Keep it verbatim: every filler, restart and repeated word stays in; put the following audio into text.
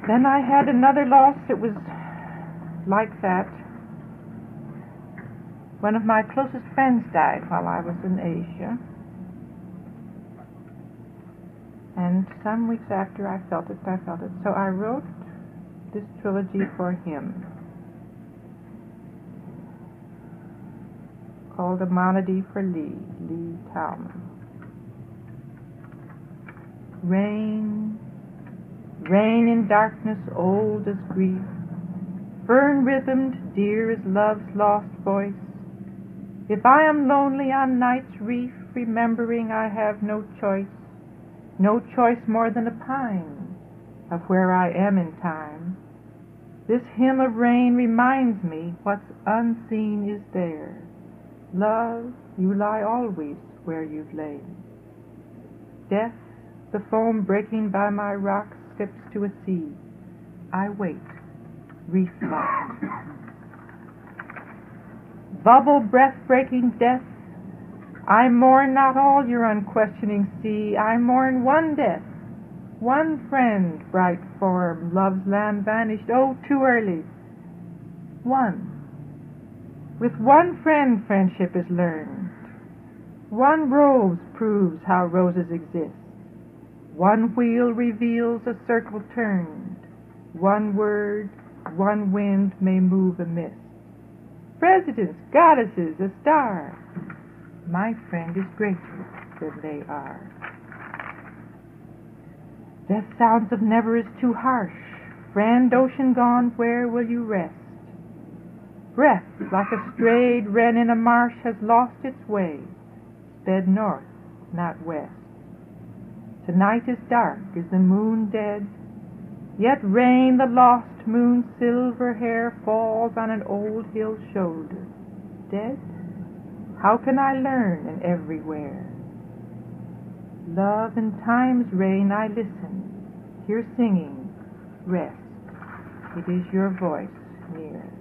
Then I had another loss that was like that. One of my closest friends died while I was in Asia. And some weeks after I felt it, I felt it. So I wrote this trilogy for him, called A Monody for Lee, Lee Talman. Rain, rain in darkness old as grief, fern-rhythmed, dear as love's lost voice. If I am lonely on night's reef, remembering I have no choice, no choice more than a pine of where I am in time, this hymn of rain reminds me what's unseen is there. Love, you lie always where you've lain. Death, the foam breaking by my rocks, slips to a sea. I wait, reef-locked. Bubble breath-breaking death, I mourn not all your unquestioning sea. I mourn one death, one friend, bright form, love's land vanished, oh, too early. One. With one friend friendship is learned. One rose proves how roses exist. One wheel reveals a circle turned. One word, one wind may move a mist. Presidents, goddesses, a star. My friend is grateful that they are. Death sounds of never is too harsh. Friend, ocean gone, where will you rest? Breath, like a strayed wren in a marsh, has lost its way, sped north, not west. Tonight is dark, is the moon dead? Yet rain, the lost moon's silver hair, falls on an old hill shoulder. Dead? How can I learn in everywhere? Love, in time's rain I listen, hear singing, rest. It is your voice near.